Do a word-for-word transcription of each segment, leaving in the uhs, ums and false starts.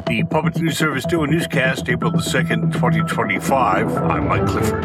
The Public News Service doing newscast, April the second, twenty twenty-five. I'm Mike Clifford.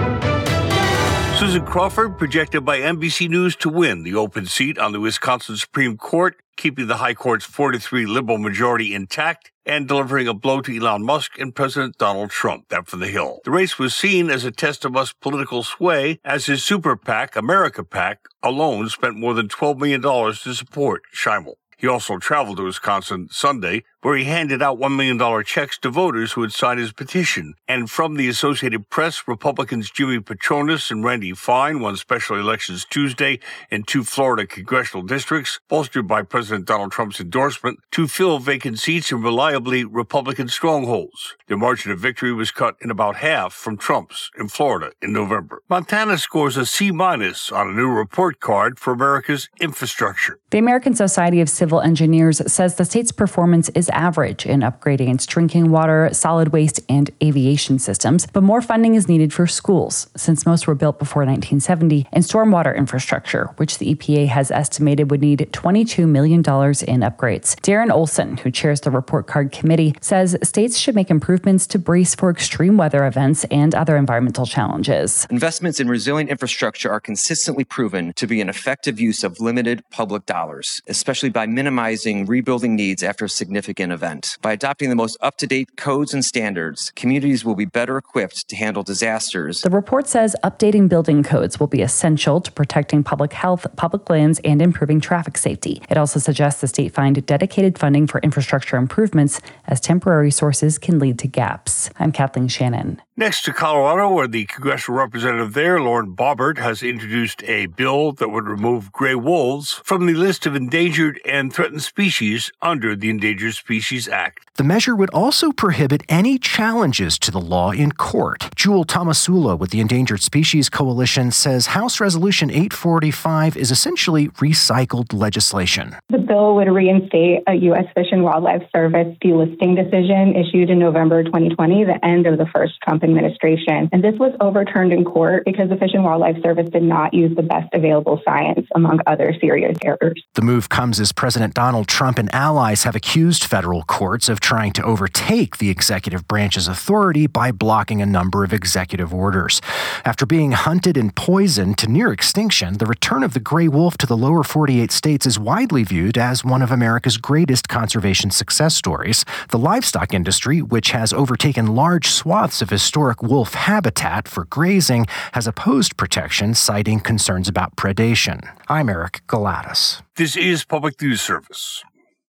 Susan Crawford projected by N B C News to win the open seat on the Wisconsin Supreme Court, keeping the High Court's four to three liberal majority intact and delivering a blow to Elon Musk and President Donald Trump. That from the Hill. The race was seen as a test of Musk's political sway, as his super PAC, America PAC, alone spent more than twelve million dollars to support Schimel. He also traveled to Wisconsin Sunday, where he handed out one million dollars checks to voters who had signed his petition. And from the Associated Press, Republicans Jimmy Patronis and Randy Fine won special elections Tuesday in two Florida congressional districts, bolstered by President Donald Trump's endorsement to fill vacant seats in reliably Republican strongholds. Their margin of victory was cut in about half from Trump's in Florida in November. Montana scores a C-minus on a new report card for America's infrastructure. The American Society of Civil Engineers says the state's performance is average in upgrading its drinking water, solid waste, and aviation systems, but more funding is needed for schools, since most were built before nineteen seventy, and stormwater infrastructure, which the E P A has estimated would need twenty-two million dollars in upgrades. Darren Olson, who chairs the report card committee, says states should make improvements to brace for extreme weather events and other environmental challenges. Investments in resilient infrastructure are consistently proven to be an effective use of limited public dollars, especially by minimizing rebuilding needs after a significant event. By adopting the most up-to-date codes and standards, communities will be better equipped to handle disasters. The report says updating building codes will be essential to protecting public health, public lands, and improving traffic safety. It also suggests the state find dedicated funding for infrastructure improvements, as temporary sources can lead to gaps. I'm Kathleen Shannon. Next to Colorado, where the congressional representative there, Lauren Boebert, has introduced a bill that would remove gray wolves from the list of endangered and threatened species under the Endangered Species Act. The measure would also prohibit any challenges to the law in court. Jewel Tomasula with the Endangered Species Coalition says House Resolution eight forty-five is essentially recycled legislation. The bill would reinstate a U S Fish and Wildlife Service delisting decision issued in November twenty twenty, the end of the first Trump administration. And this was overturned in court because the Fish and Wildlife Service did not use the best available science, among other serious errors. The move comes as President Donald Trump and allies have accused federal courts of trying to overtake the executive branch's authority by blocking a number of executive orders. After being hunted and poisoned to near extinction, the return of the gray wolf to the lower forty-eight states is widely viewed as one of America's greatest conservation success stories. The livestock industry, which has overtaken large swaths of historic wolf habitat for grazing, has opposed protection, citing concerns about predation. I'm Eric Galatis. This is Public News Service.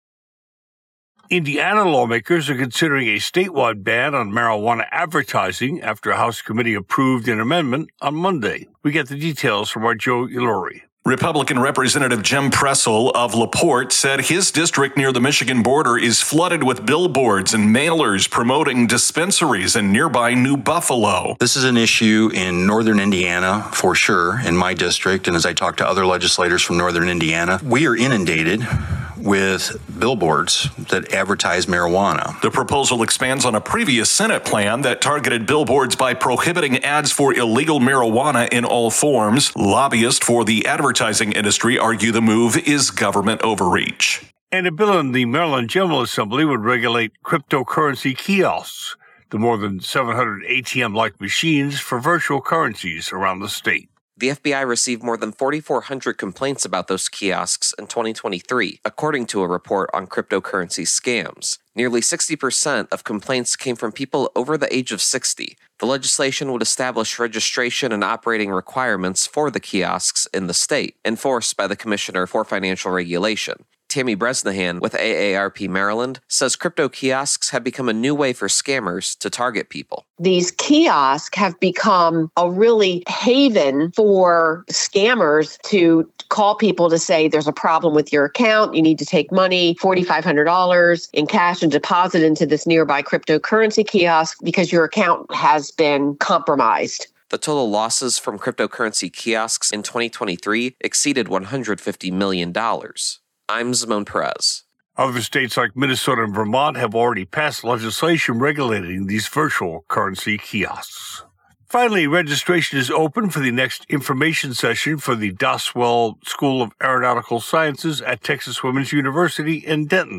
Indiana lawmakers are considering a statewide ban on marijuana advertising after a House committee approved an amendment on Monday. We get the details from our Joe Ilori. Republican Representative Jim Pressel of LaPorte said his district near the Michigan border is flooded with billboards and mailers promoting dispensaries in nearby New Buffalo. This is an issue in northern Indiana for sure, in my district, and as I talk to other legislators from northern Indiana, we are inundated with billboards that advertise marijuana. The proposal expands on a previous Senate plan that targeted billboards by prohibiting ads for illegal marijuana in all forms. Lobbyists for the advertising industry argue the move is government overreach. And a bill in the Maryland General Assembly would regulate cryptocurrency kiosks, the more than seven hundred A T M-like machines for virtual currencies around the state. The F B I received more than forty-four hundred complaints about those kiosks in twenty twenty-three, according to a report on cryptocurrency scams. Nearly sixty percent of complaints came from people over the age of sixty. The legislation would establish registration and operating requirements for the kiosks in the state, enforced by the Commissioner for Financial Regulation. Tammy Bresnahan with A A R P Maryland says crypto kiosks have become a new way for scammers to target people. These kiosks have become a really haven for scammers to call people to say there's a problem with your account, you need to take money, four thousand five hundred dollars in cash and deposit into this nearby cryptocurrency kiosk because your account has been compromised. The total losses from cryptocurrency kiosks in twenty twenty-three exceeded one hundred fifty million dollars. I'm Zimone Perez. Other states like Minnesota and Vermont have already passed legislation regulating these virtual currency kiosks. Finally, registration is open for the next information session for the Doswell School of Aeronautical Sciences at Texas Women's University in Denton.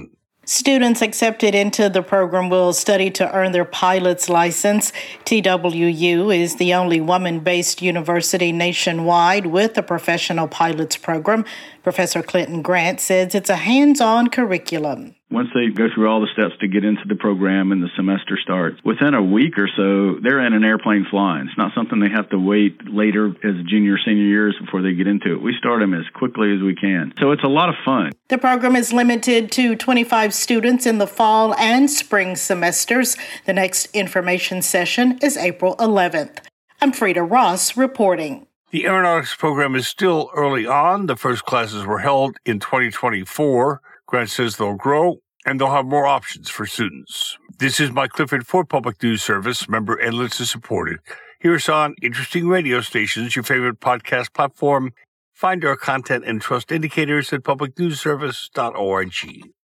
Students accepted into the program will study to earn their pilot's license. T W U is the only woman-based university nationwide with a professional pilot's program. Professor Clinton Grant says it's a hands-on curriculum. Once they go through all the steps to get into the program and the semester starts, within a week or so, they're in an airplane flying. It's not something they have to wait later as junior, senior years before they get into it. We start them as quickly as we can. So it's a lot of fun. The program is limited to twenty-five students in the fall and spring semesters. The next information session is April eleventh. I'm Frida Ross reporting. The aeronautics program is still early on. The first classes were held in twenty twenty-four. Grant says they'll grow and they'll have more options for students. This is Mike Clifford for Public News Service, member and listener supported. Hear us on interesting radio stations, your favorite podcast platform. Find our content and trust indicators at public news service dot org.